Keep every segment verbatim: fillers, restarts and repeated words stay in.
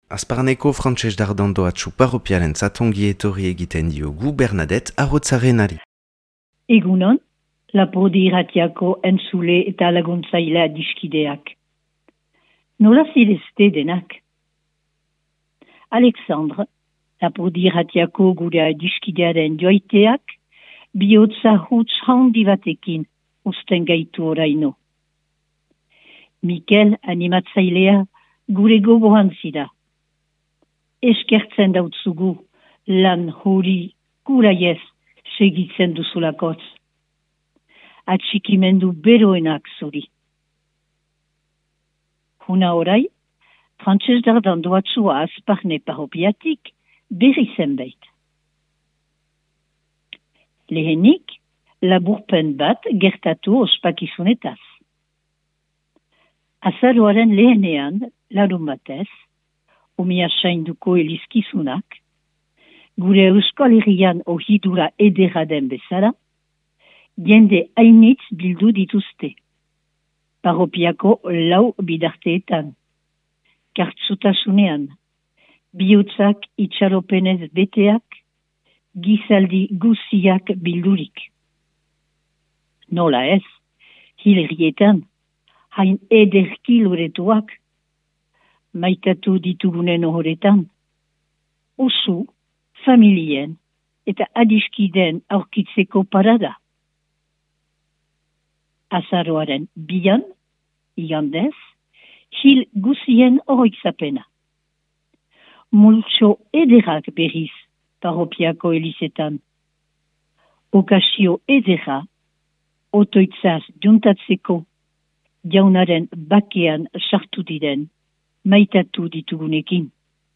Azparneko Frantses Dardando atxu paropiaren zatongi etorri egiten diogu Bernadette Arrotzarenari. Egunon, lapurdi irratiako entzule eta laguntzailea diskideak. Nola zirezte denak? Alexandre, lapurdi irratiako gure diskidearen joiteak, bihotza huts handi batekin usten gaitu oraino. Mikel animatzailea gure gogoan zira. Eskertzen dautzugu lan hori kuraiez segitzen duzulakotz. Atxikimendu beroenak zuri. Huna orai, Frantses Dardando atzua Azparne paropiatik berri zenbait. Lehenik, laburpen bat gertatu ospakizunetaz. Azaroaren lehenean, larun batez, omia sainduko elizkizunak, gure Euskal Herrian ohidura edera den bezala, jende hainitz bildu dituzte. Paropiako lau bidarteetan, kartzutasunean, bihotzak itxaropenez beteak, gizaldi guziak bildurik. Nola ez, hilerrietan, hain ederki loretuak, maitatu ditugunen horretan, oso, familien eta adiskiden aurkitzeko parada. Azaroaren bian, igandez, hil guzien oroitzapena. Multso ederak berriz paropiako elizetan. Okazio edera, otoitzaz juntatzeko, jaunaren bakean sartu diren, maitatu ditugunekin.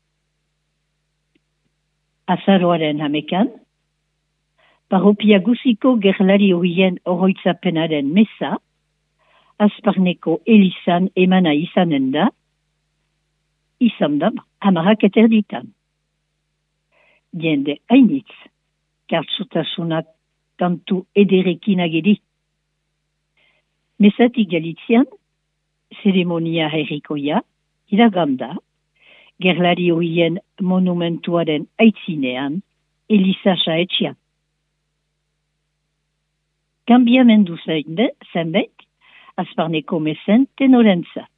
Azaroaren hamekan, paropia guziko gerlari horien oroitzapenaren meza, Azparneko elizan emana izanen da, izan da hamarak eterditan. Jende hainitz, kartzutasunak kantu ederekin ageri. Mezatik Galizian, zeremonia herrikoia, iraganda, gerlari horien monumentuaren aitzinean, Eliza saetxean. Kambiamendu zenbait, Azparneko mezen tenorentzat.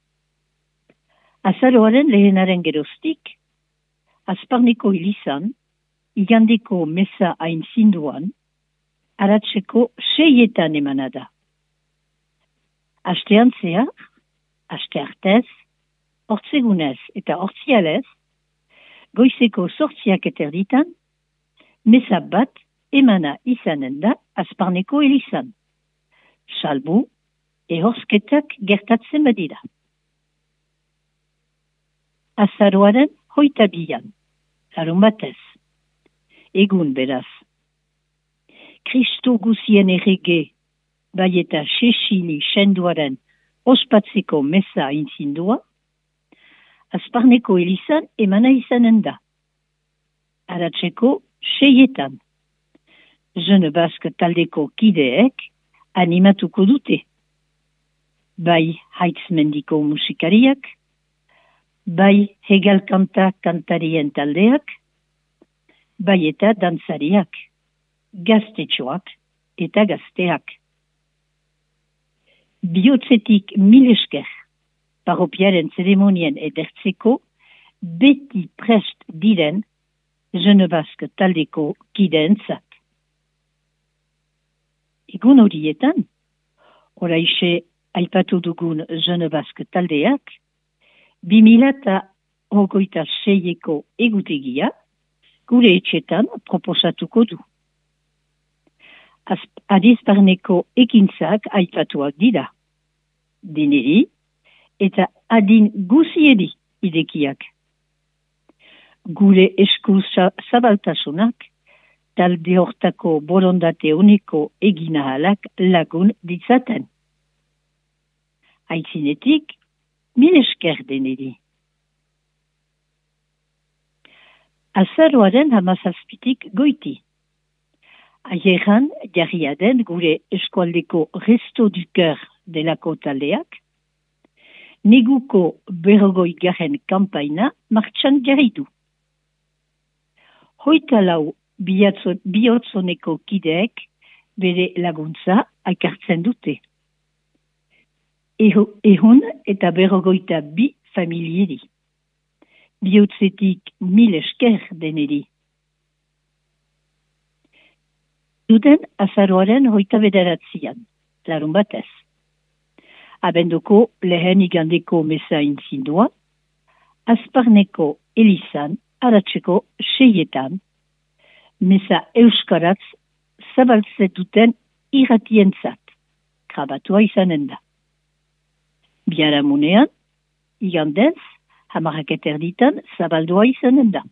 Azaroaren lehenaren geroztik, Azparneko Elizan, igandeko meza hain zinduan, aratzeko seietan emanada. Astean zehar, aste artez, hortzegunez eta hortzialez, goizeko sortziak eterditan, meza bat emana izanen da Azparneko Elizan. Salbu, ehorsketak gertatzen badira. Azaroaren hoita bian, larun batez. Egun beraz. Kristo guzien errege, bai eta Sesili senduaren ospatzeko meza intzindua, Azparneko Elizan emana izanen da. Aratzeko seietan. Jeune Basque taldeko kideek animatuko dute. Bai haitzmendiko musikariak, bai hegal kanta kantarien taldeak, bai eta dantzariak, gaztetxoak eta gazteak. Bihotzetik mil esker, paropiaren zeremonien edertzeko, beti prest diren Jeune Basque taldeko kideentzat. Egun horietan, oraixe aipatu dugun Jeune Basque taldeak, bimilata hogeita seieko egutegia, gure etxetan proposatuko du. Adizparneko ekintzak aipatuak dira. Deneri eta adin guziedi idekiak. Gure esku zabaltasunak, talde hortako borondate honeko eginahalak lagun ditzaten. Aitzinetik, mil esker deneri. Azaroaren hamazazpitik goiti. Aieran jarria den gure eskualdeko Resto du Cœur delako taldeak, neguko berrogoi garen kampaina martxan jarri du. Hoita lau bihotzoneko kideek bere laguntza aikartzen dute. Ehun eta berrogoita bi familieri. Bihotzetik mil esker deneri. Duden azaroaren hoita bederatzian, larun batez. Abenduko lehen igandeko meza intzindua, Azparneko elizan, aratzeko seietan, meza euskaratz zabaltzetuten irratientzat, krabatua izanen da. Biaramunean, igandez, hamarrak eterditan zabaldua izanen da.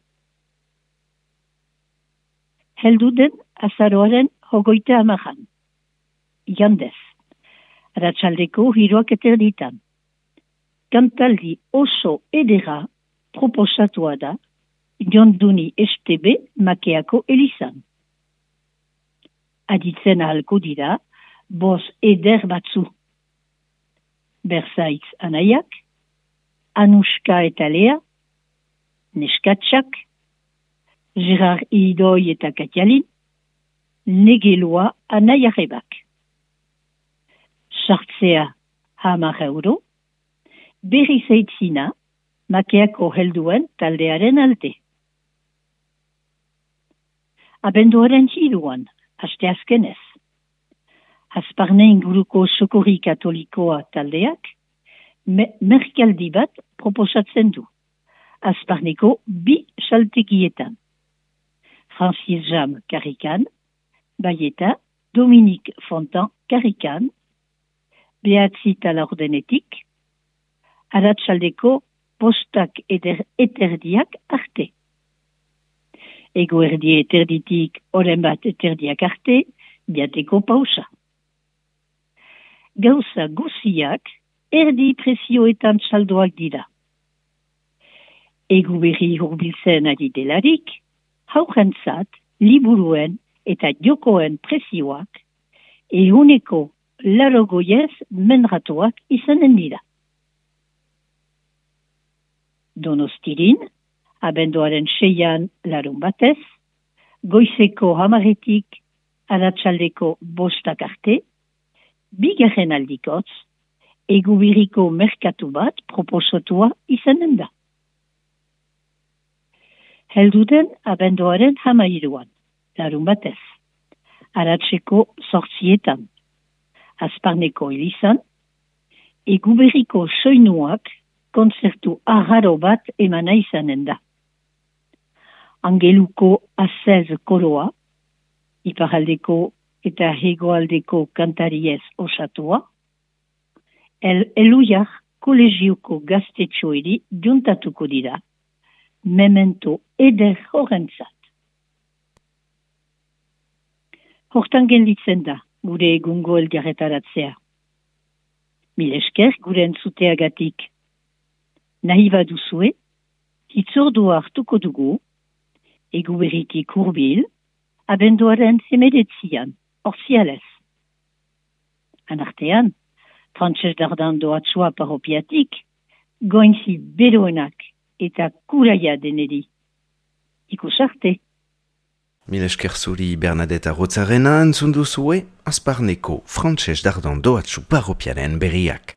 Heldu den azaroaren hogoita hamaran. Igandez, aratsaldeko hiruak eterditan. Kantaldi oso edera proposatua da jonduni estebe makeako elizan. Aditzen ahalko dira, boz eder batzu. Berzaitz anaiak, Anuska eta Lea, Neskatxak, Gerard Idoi eta Katialin, Negelua anaiarebak. Sartzea hamar euro, berri zeitzina, makeako helduen taldearen alde. Abenduaren hiruan, aste azkenez. Azparne inguruko sokorri katolikoa taldeak, me merkaldi bat proposatzen du. Azparneko bi saltegietan. Francis Jam Karikan, Baieta, Dominique Fontan Karikan, Behatzi Talardenetik, aratsaldeko postak eder eterdiak arte. Ego erdi eterditik oren bat eterdiak arte, biateko pausa. Gauza guziak erdi presioetan saldoak dira. Egu berri hurbiltzen ari delarik, haurentzat, liburuen eta jokoen presioak ehuneko larogoiez menratuak izanen dira. Donostirin, abenduaren seian larun batez, goizeko hamaretik aratsaldeko bostak arte, bigarren aldikotz, egubiriko merkatu bat proposatua izanen da. Helduden abenduaren hamairuan, larun batez, aratseko sortzietan, Azparneko elizan, egubiriko soinuak konzertu arraro bat emana izanen da. Angeluko azez koroa, iparaldeko eta hegoaldeko kantariez osatua, el eluiar kolegioko gaztetxoeri juntatuko dira, memento eder horrentzat. Hortan gelditzen da, gure egungo elgarretaratzea. Mil esker gure entzuteagatik. Nahi baduzue, hitzordua hartuko dugu, eguberitik hurbil, abenduaren hemedetzian, orzialez. Anartean, Frantses Dardan doatzua paropiatik, goinzi beroenak eta kuraia deneri. Ikus arte. Mil esker zuri Bernadette Arrotzarena entzun duzue, Azparneko Frantses Dardan doatzu paropiaren berriak.